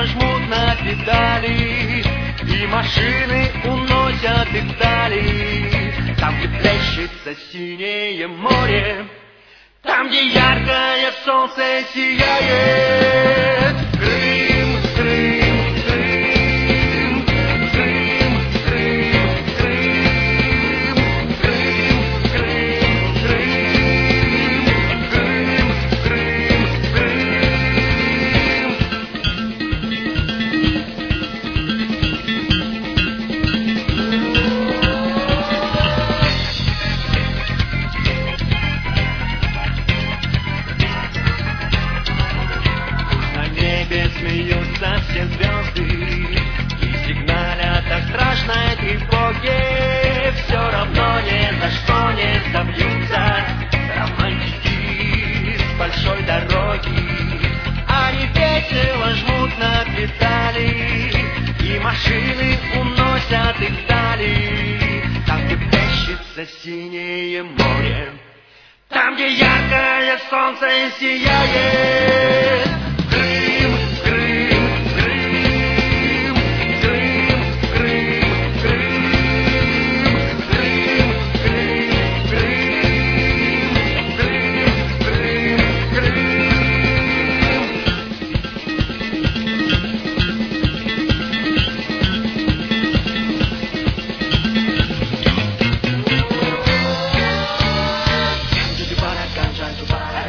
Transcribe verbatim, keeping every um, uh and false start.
сильно жмут на педали, и машины уносят их вдали. Там, где плещется синее море, там, где яркое солнце сияет. Крым, Крым, Крым, Крым, Крым, Крым, Крым, Крым, Крым, Крым, Крым, смеются все звезды и сигналят о страшной тревоге. Все равно ни за что не собьются романтики с большой дороги. Они весело жмут на педали, и машины уносят их вдали. Там, где плещется синее море, там, где яркое солнце сияет. Крым, Крым, Крым, Крым, Крым, Крым, Крым, Крым, Крым, Крым, Крым, Крым. Ganjubara, Ganjubara,